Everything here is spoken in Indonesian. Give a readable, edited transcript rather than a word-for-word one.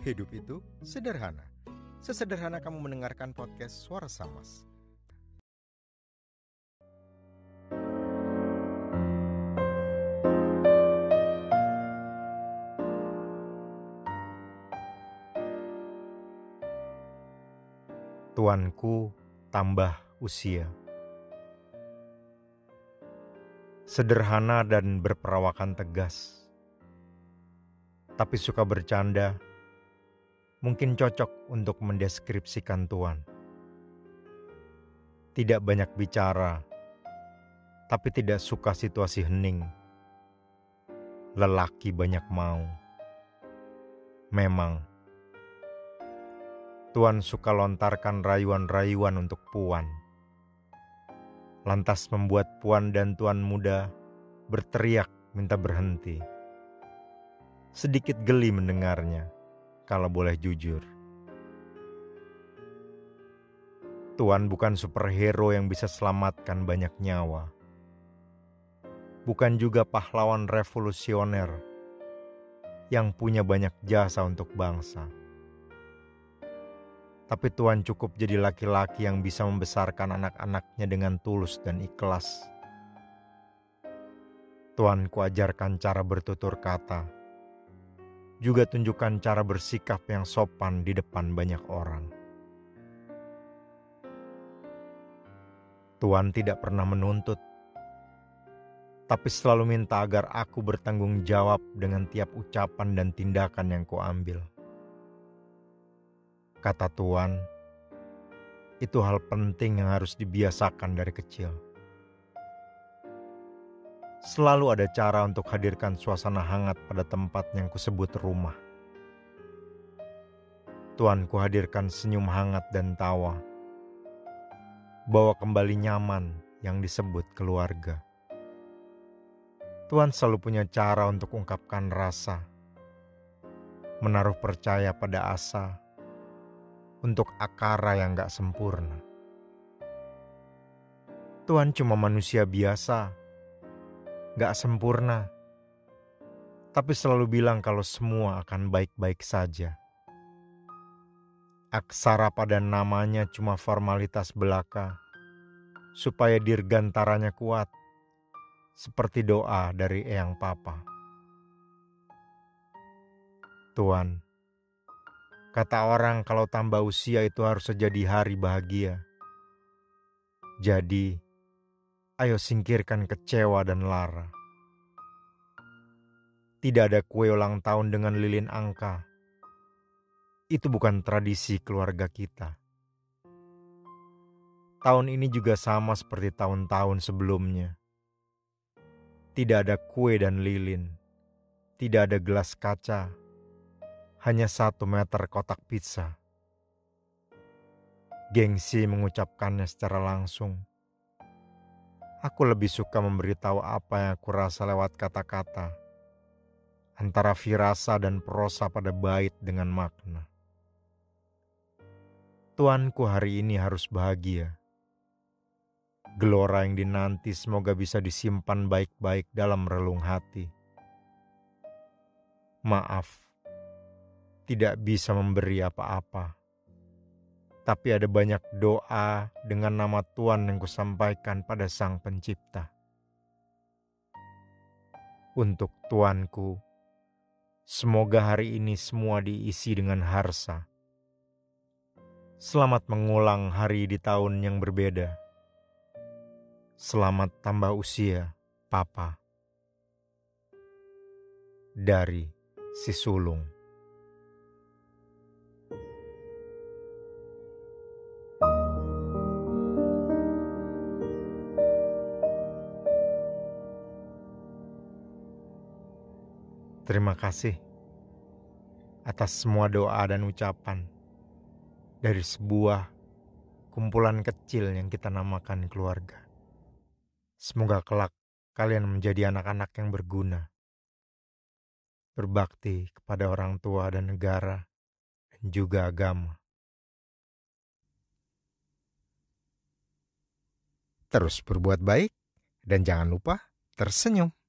Hidup itu sederhana. Sesederhana kamu mendengarkan podcast Suara Samas. Tuanku tambah usia. Sederhana dan berperawakan tegas, tapi suka bercanda. Mungkin cocok untuk mendeskripsikan Tuan. Tidak banyak bicara, tapi tidak suka situasi hening. Lelaki banyak mau. Memang, Tuan suka lontarkan rayuan-rayuan untuk Puan. Lantas membuat Puan dan Tuan muda berteriak minta berhenti. Sedikit geli mendengarnya. Kalau boleh jujur, Tuan bukan superhero yang bisa selamatkan banyak nyawa. Bukan juga pahlawan revolusioner yang punya banyak jasa untuk bangsa. Tapi Tuan cukup jadi laki-laki yang bisa membesarkan anak-anaknya dengan tulus dan ikhlas. Tuan kuajarkan cara bertutur kata. Juga tunjukkan cara bersikap yang sopan di depan banyak orang. Tuan tidak pernah menuntut, tapi selalu minta agar aku bertanggung jawab dengan tiap ucapan dan tindakan yang kuambil. Kata Tuan, itu hal penting yang harus dibiasakan dari kecil. Selalu ada cara untuk hadirkan suasana hangat pada tempat yang kusebut rumah. Tuan kuhadirkan senyum hangat dan tawa. Bawa kembali nyaman yang disebut keluarga. Tuan selalu punya cara untuk ungkapkan rasa. Menaruh percaya pada asa. Untuk akara yang gak sempurna. Tuan cuma manusia biasa. Gak sempurna, tapi selalu bilang kalau semua akan baik-baik saja. Aksara pada namanya cuma formalitas belaka, supaya dirgantaranya kuat, seperti doa dari Eyang Papa. Tuan, kata orang kalau tambah usia itu harus jadi hari bahagia. Jadi, ayo singkirkan kecewa dan lara. Tidak ada kue ulang tahun dengan lilin angka. Itu bukan tradisi keluarga kita. Tahun ini juga sama seperti tahun-tahun sebelumnya. Tidak ada kue dan lilin. Tidak ada gelas kaca. Hanya 1 meter kotak pizza. Gengsi mengucapkannya secara langsung. Aku lebih suka memberitahu apa yang aku rasa lewat kata-kata. Antara firasa dan prosa pada bait dengan makna. Tuanku hari ini harus bahagia. Gelora yang dinanti semoga bisa disimpan baik-baik dalam relung hati. Maaf, tidak bisa memberi apa-apa. Tapi ada banyak doa dengan nama Tuan yang kusampaikan pada Sang Pencipta. Untuk Tuanku, semoga hari ini semua diisi dengan harsa. Selamat mengulang hari di tahun yang berbeda. Selamat tambah usia, Papa. Dari Si Sulung. Terima kasih atas semua doa dan ucapan dari sebuah kumpulan kecil yang kita namakan keluarga. Semoga kelak kalian menjadi anak-anak yang berguna, berbakti kepada orang tua dan negara, dan juga agama. Terus berbuat baik dan jangan lupa tersenyum.